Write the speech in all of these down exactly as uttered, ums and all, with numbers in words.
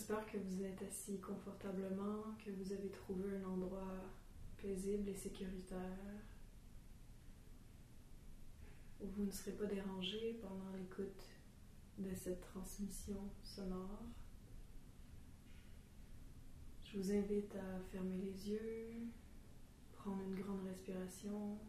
J'espère que vous êtes assis confortablement, que vous avez trouvé un endroit paisible et sécuritaire, où vous ne serez pas dérangé pendant l'écoute de cette transmission sonore. Je vous invite à fermer les yeux, prendre une grande respiration.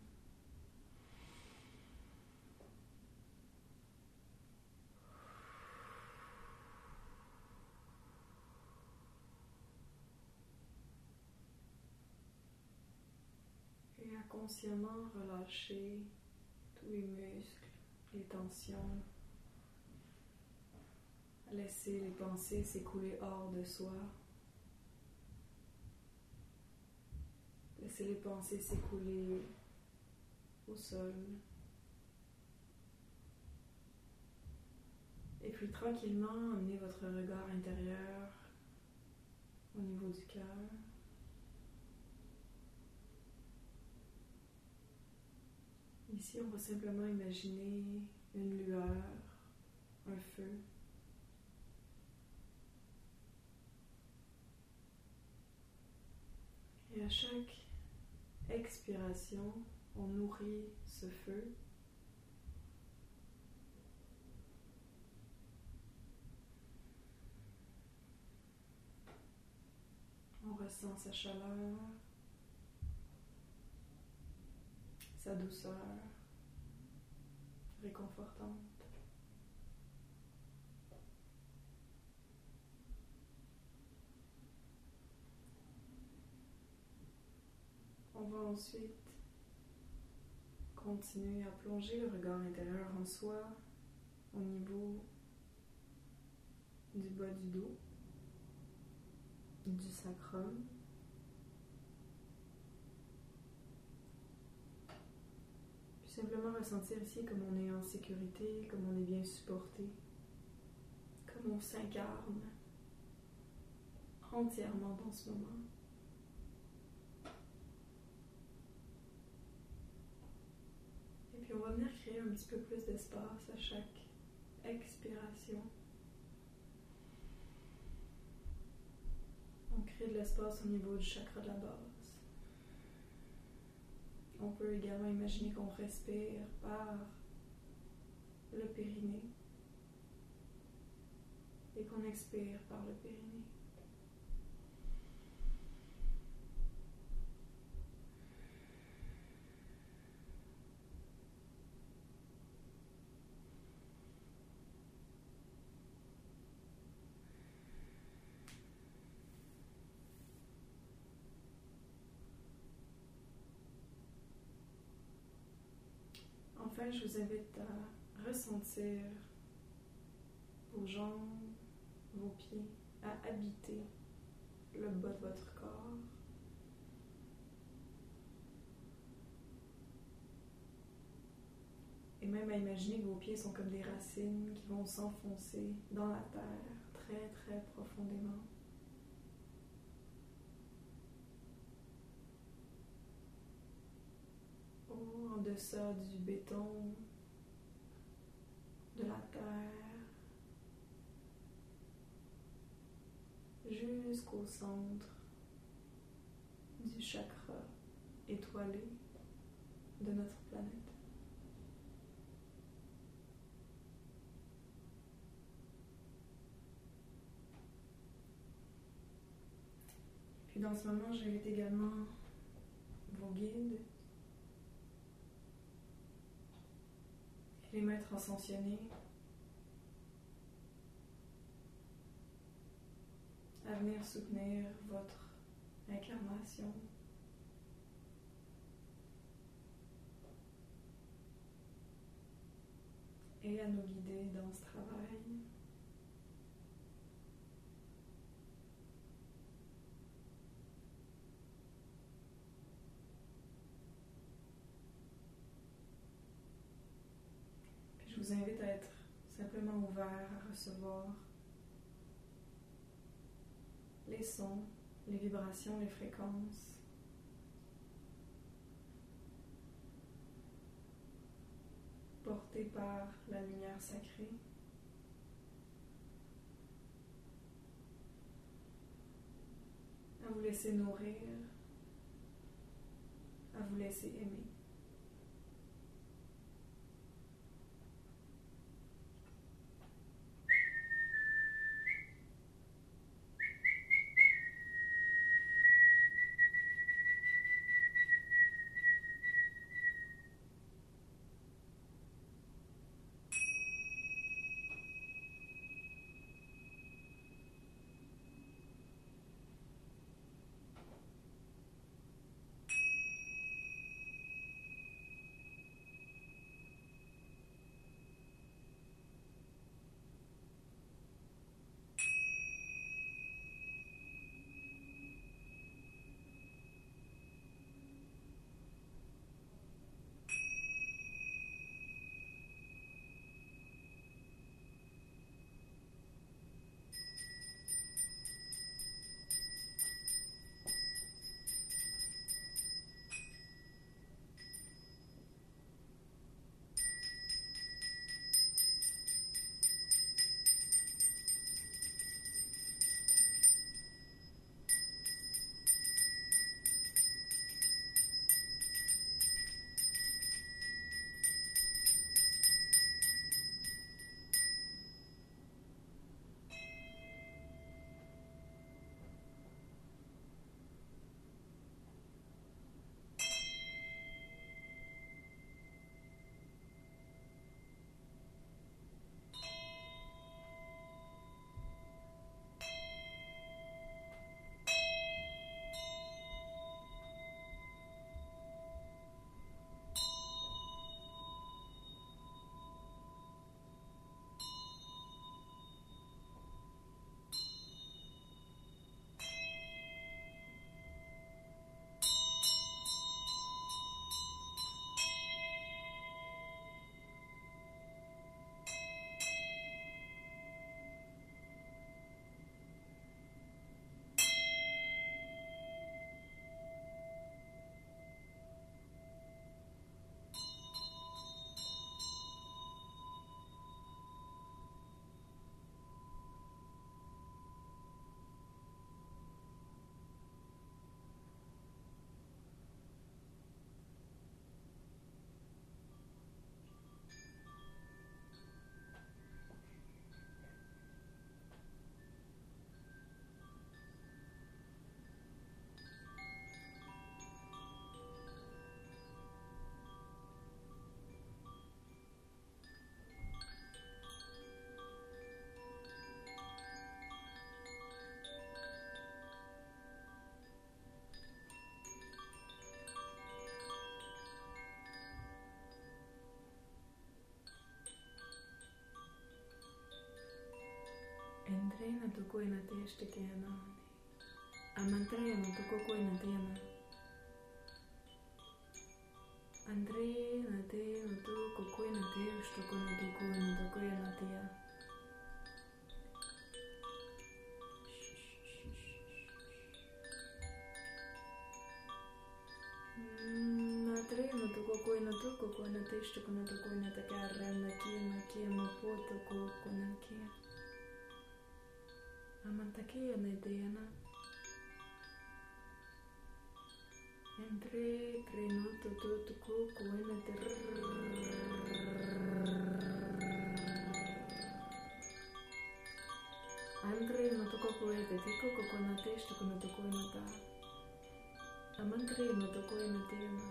Et à consciemment relâcher tous les muscles, les tensions. Laisser les pensées s'écouler hors de soi. Laissez les pensées s'écouler au sol. Et puis tranquillement, amenez votre regard intérieur au niveau du cœur. Ici, on va simplement imaginer une lueur, un feu. Et à chaque expiration, on nourrit ce feu. On ressent sa chaleur, sa douceur réconfortante. On va ensuite continuer à plonger le regard intérieur en soi au niveau du bas du dos, du sacrum. Puis simplement ressentir ici comme on est en sécurité, comme on est bien supporté, comme on s'incarne entièrement dans ce moment. Et puis on va venir créer un petit peu plus d'espace à chaque expiration. On crée de l'espace au niveau du chakra de la base. On peut également imaginer qu'on respire par le périnée et qu'on expire par le périnée. Enfin, je vous invite à ressentir vos jambes, vos pieds, à habiter le bas de votre corps. Et même à imaginer que vos pieds sont comme des racines qui vont s'enfoncer dans la terre très très profondément. En deçà du béton, de la terre, jusqu'au centre du chakra étoilé de notre planète. Puis dans ce moment, j'invite également vos guides, les maîtres ascensionnés, à venir soutenir votre incarnation. Et à nous guider dans ce travail. Puis je vous invite à être simplement ouvert à recevoir les sons, les vibrations, les fréquences. Portées par la lumière sacrée. à vous laisser nourrir, à vous laisser aimer. Entrena tu koina teste kiana. Amantrena tu koina tiana. Andrena te no tu koina teste koina tu koina tu koina tia. Matrena tu koina tu koina teste koina tu koina ta carranda kiana kiana foto koina kia. Amantakia na ideana. Entre trenuto tutu kuku ena ter. Andre no to kuku ete tiko kuku na teste kuno to kuku ta. Amantre no to kuku ena tiana.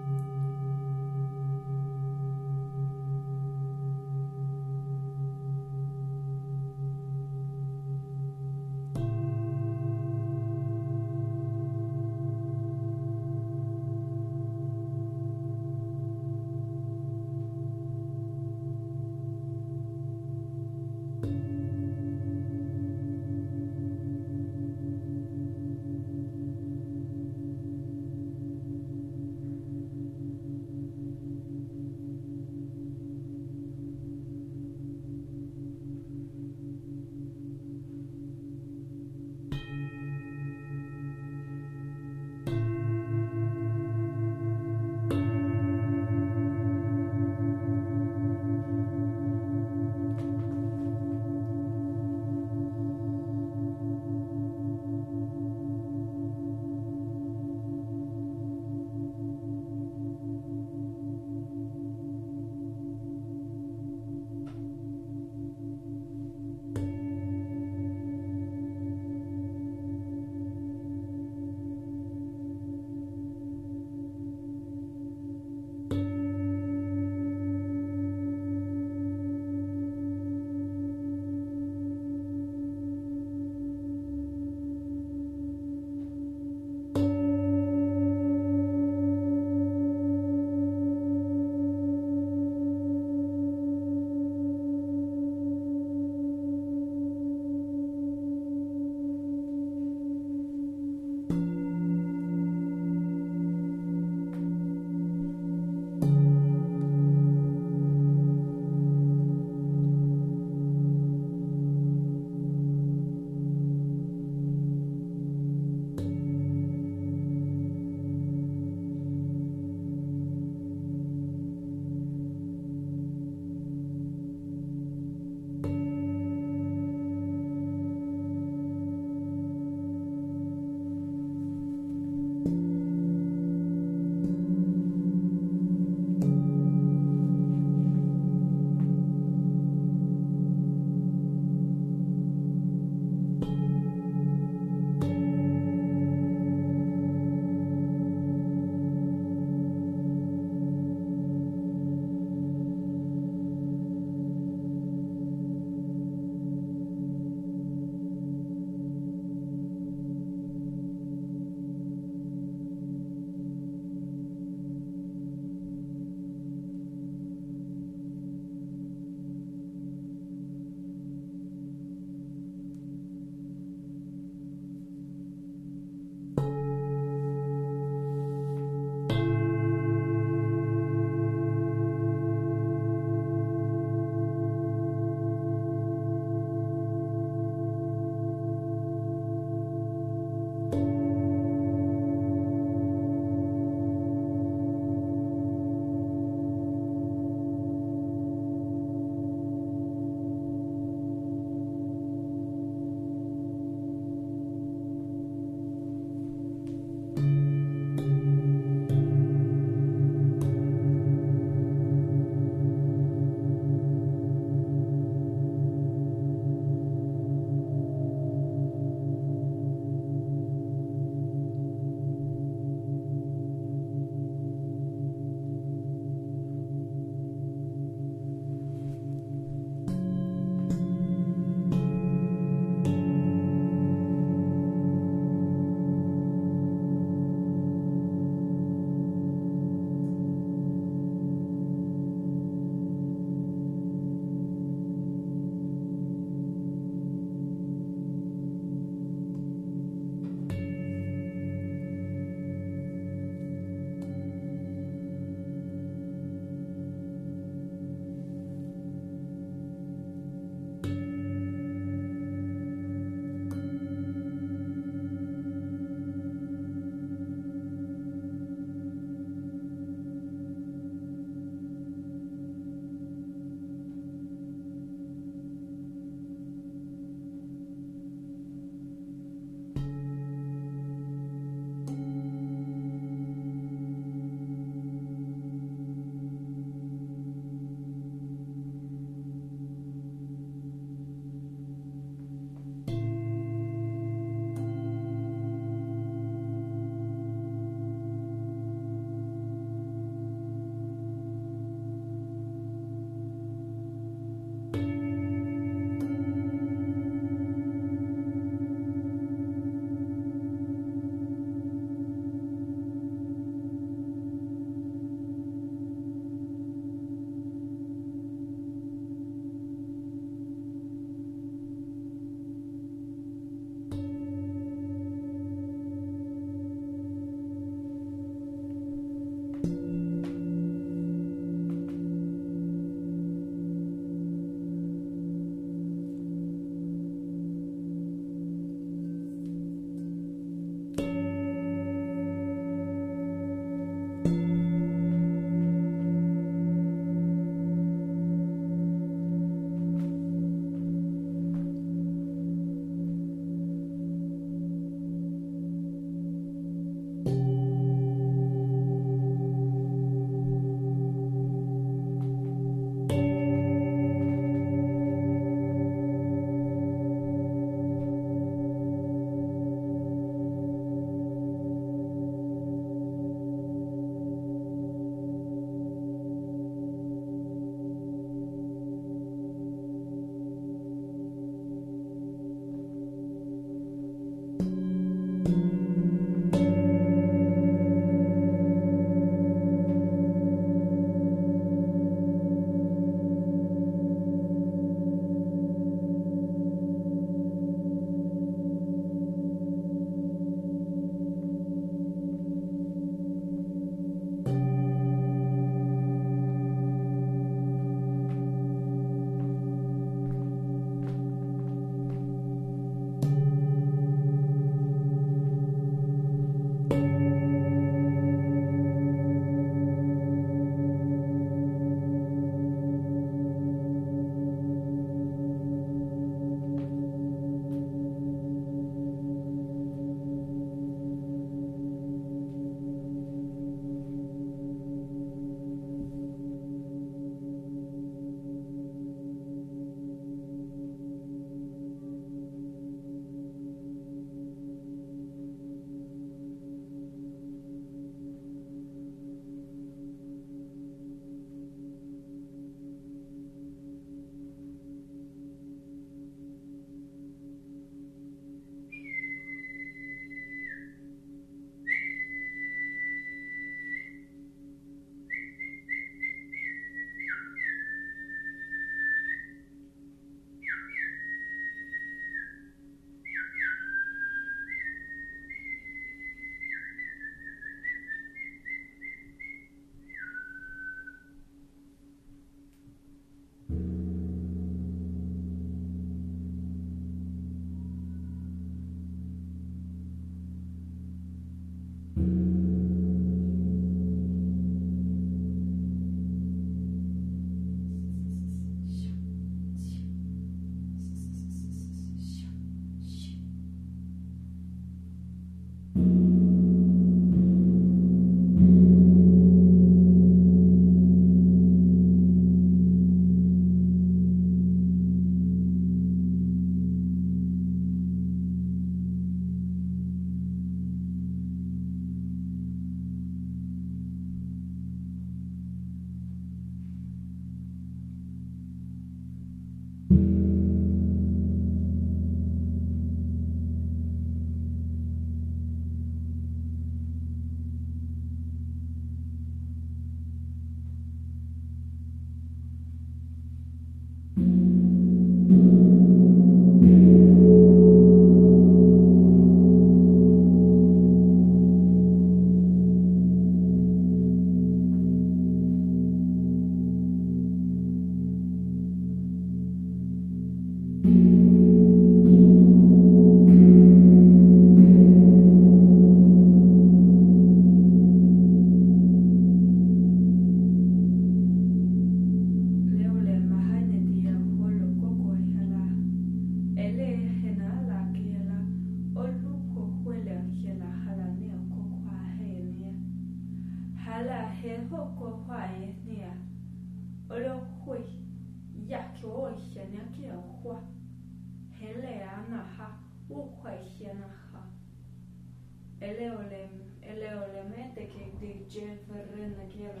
hianya kia hua. Hele ana ha. Ukwa hiana ha. Ele olem. Ele olem ete ke de jeverena kiela.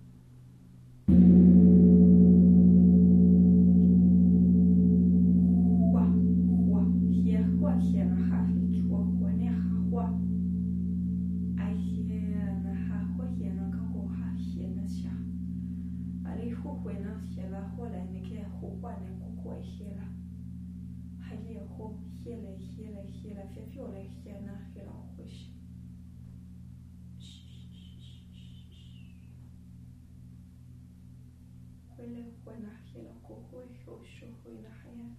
Hua. Hua. Hia hua hiana ha. Hua hua ne ha hua. Ai hiana ha hua hiana ka ho ha hiana sha. Ali hu huena hiela hola ne ke hu hua ne kukua hiela. Haye ho hiela hiela hiela fefiola hiana hiela huish. Huele huena hiela kukua hiosho huena hayala.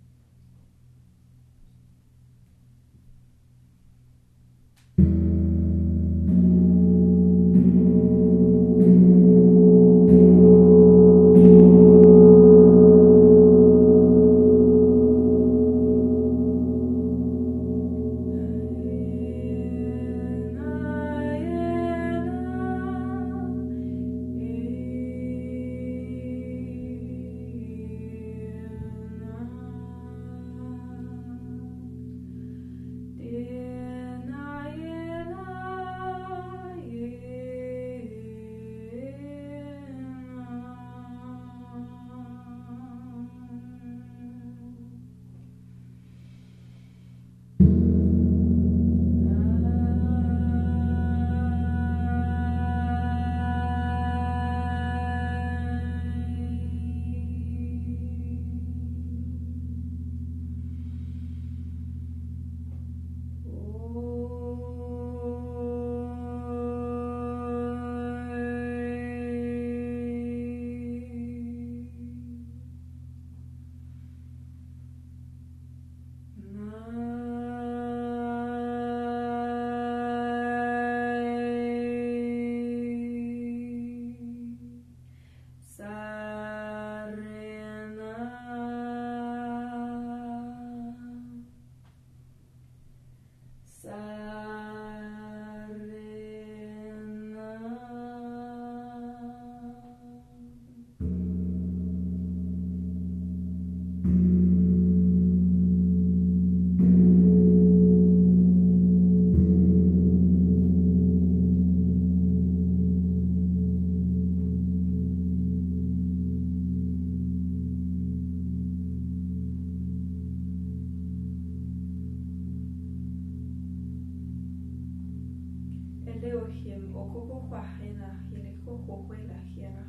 Leohim okoko hwahena hile koko hwela hiena.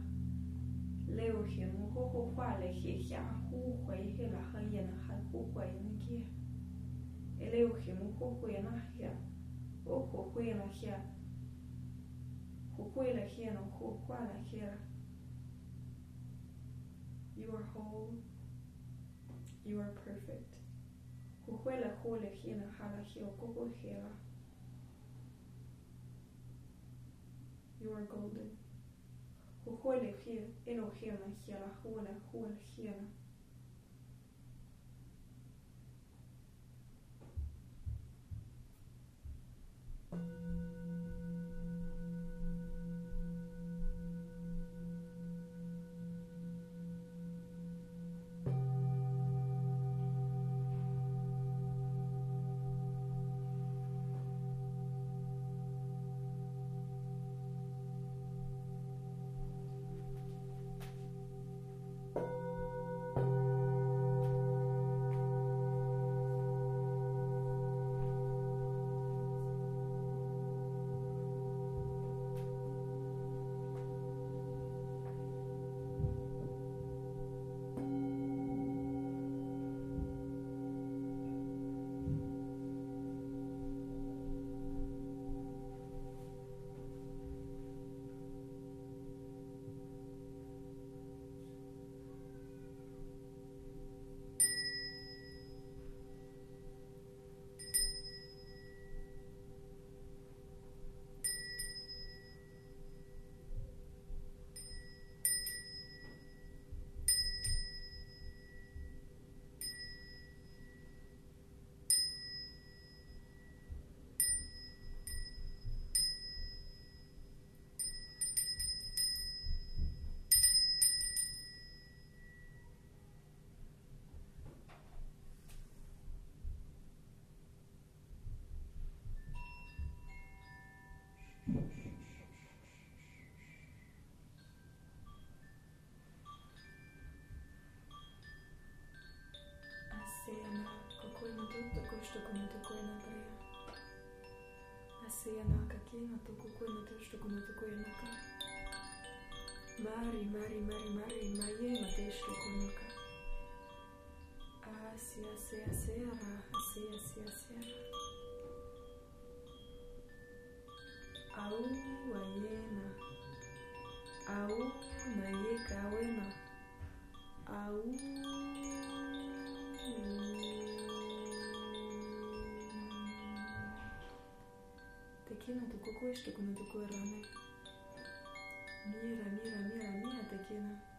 Leohim okoko hwale hia hu hwe hela hayena ha hu hwe ngia. Leohim okoko hwena hia. Oko hwela hia. Hu hwela hiena hu hwala hia. You are whole. You are perfect. Hu hwela hwele hiena hala hia okoko hela. You are golden. Huele hier, Elohim, hiela, huele, huele, hiela. Tekina toko kwena teshto kuna toko enaka. Mari, mari, mari, mari, maye mateshto kunaka. Asia, asia, asia, asia, asia, asia. Au, ayena. Au, nayeka wena. Au. Tekina toko kweshto kuna toko erane. Mira, mira, mira, mira, Tekina.